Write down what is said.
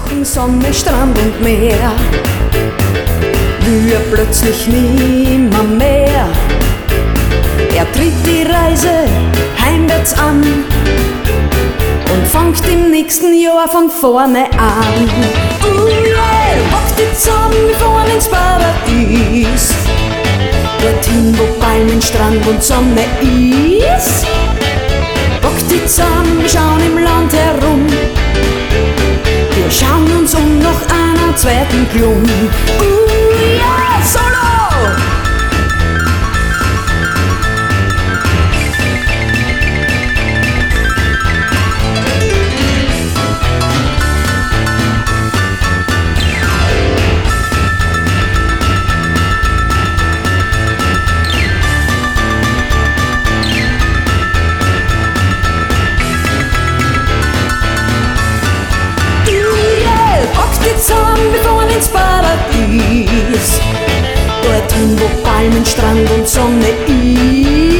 Wolken, Sonne, Strand und Meer. Will er plötzlich nimmer mehr. Er tritt die Reise heimwärts an und fängt im nächsten Jahr von vorne an. Yeah, packt die zusammen, wir fahren ins Paradies. Dorthin, wo Palmen, Strand und Sonne ist. Packt die zusammen, wir schauen im Land herum. Wir schauen uns um nach einer zweiten Klum. Yeah, Solo! Zusammen, wir fahren ins Paradies. Dorthin, wo Palmen, Strand und Sonne ist.